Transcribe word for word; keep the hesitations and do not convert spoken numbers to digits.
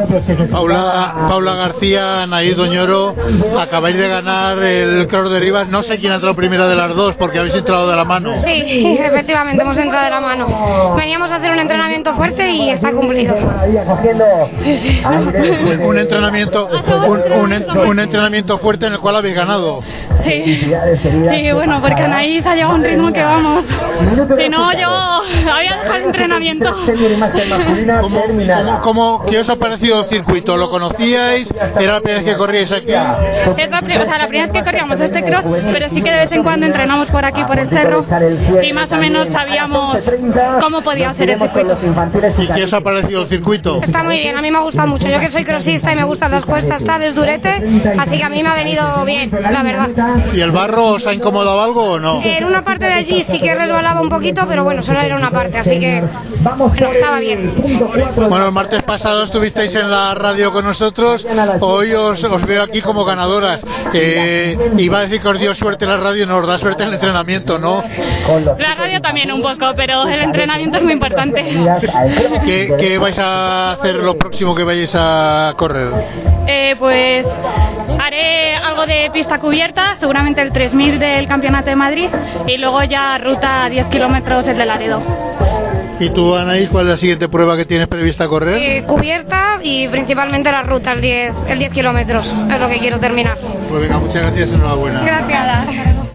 Paula, Paula García, Anaís Doñoro, acabáis de ganar el Cross de Rivas. No sé quién ha entrado primera de las dos porque habéis entrado de la mano. Sí, efectivamente, hemos entrado de la mano. Veníamos a hacer un entrenamiento fuerte y está cumplido. Sí, sí. Un entrenamiento, un, un, un entrenamiento fuerte en el cual habéis ganado. Sí, sí, bueno, porque Anaís ha llevado un ritmo que vamos. Si no, yo había dejado el entrenamiento. ¿Cómo, cómo, cómo, ¿Qué os ha parecido el circuito? ¿Lo conocíais? ¿Era la primera vez que corríais aquí? Es la, pri- o sea, la primera vez que corríamos este cross, pero sí que de vez en cuando entrenamos por aquí, por el cerro, y más o menos sabíamos cómo podía ser el circuito. ¿Y qué os ha parecido el circuito? Está muy bien, a mí me ha gustado mucho. Yo que soy crossista y me gustan las cuestas, tal, es durete, así que a mí me ha venido bien, la verdad. ¿Y el barro os ha incomodado algo o no? En una parte de allí sí que resbalaba un poquito, pero bueno, solo era una parte, así que bueno, estaba bien. Bueno, el martes pasado estuvisteis en la radio con nosotros, hoy os, os veo aquí como ganadoras. Eh, iba a decir que os dio suerte la radio, no os da suerte el entrenamiento, ¿no? La radio también un poco, pero el entrenamiento es muy importante. ¿Qué, qué vais a hacer lo próximo que vayáis a correr? Eh, pues haré algo de pista cubierta, seguramente el tres mil del Campeonato de Madrid, y luego ya ruta diez kilómetros el de Laredo. ¿Y tú, Anaís, cuál es la siguiente prueba que tienes prevista correr? Eh, cubierta y principalmente la ruta, el diez kilómetros, es lo que quiero terminar. Pues venga, muchas gracias y enhorabuena. Gracias.